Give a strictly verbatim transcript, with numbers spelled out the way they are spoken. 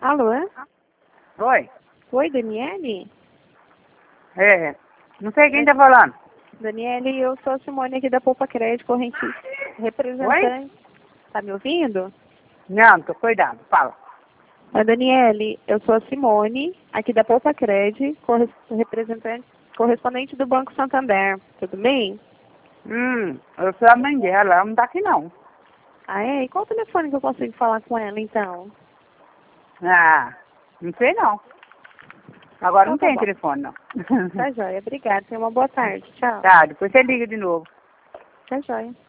Alô? Oi? Oi, Daniele? É, não sei quem tá falando. Daniele, eu sou a Simone aqui da Poupa Crédito, corrente representante. Tá me ouvindo? Não, tô cuidando, fala. Oi, Daniele, eu sou a Simone, aqui da Poupa Crédito, corre representante, correspondente do Banco Santander. Tudo bem? Hum, eu sou a mãe dela, ela não tá aqui não. Ah, é? E qual o telefone que eu consigo falar com ela, então? Ah, não sei não. Agora Então não tá tem bom. telefone não. Tá joia. Obrigada. Tenha uma boa tarde. Tchau. Tá, depois você liga de novo. Tá joia.